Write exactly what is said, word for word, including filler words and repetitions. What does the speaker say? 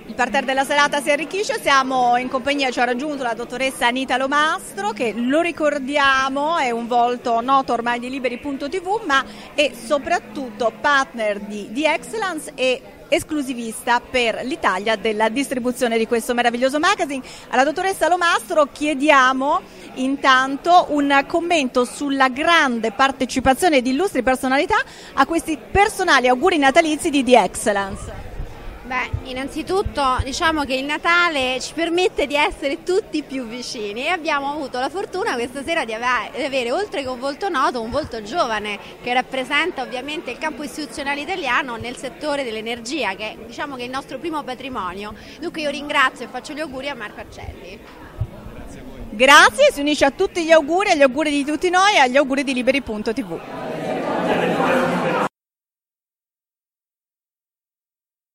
Il parterre della serata si arricchisce, siamo in compagnia, ci ha raggiunto la dottoressa Anita Lomastro, che lo ricordiamo è un volto noto ormai di Liberi punto tivù, ma è soprattutto partner di The Excellence e esclusivista per l'Italia della distribuzione di questo meraviglioso magazine. Alla dottoressa Lomastro chiediamo intanto un commento sulla grande partecipazione di illustri personalità a questi personali auguri natalizi di The Excellence. Beh, innanzitutto diciamo che il Natale ci permette di essere tutti più vicini e abbiamo avuto la fortuna questa sera di avere, di avere oltre che un volto noto, un volto giovane che rappresenta ovviamente il campo istituzionale italiano nel settore dell'energia, che diciamo che è il nostro primo patrimonio. Dunque io ringrazio e faccio gli auguri a Marco Arcelli. Grazie, si unisce a tutti gli auguri, agli auguri di tutti noi e agli auguri di Liberi punto tivù.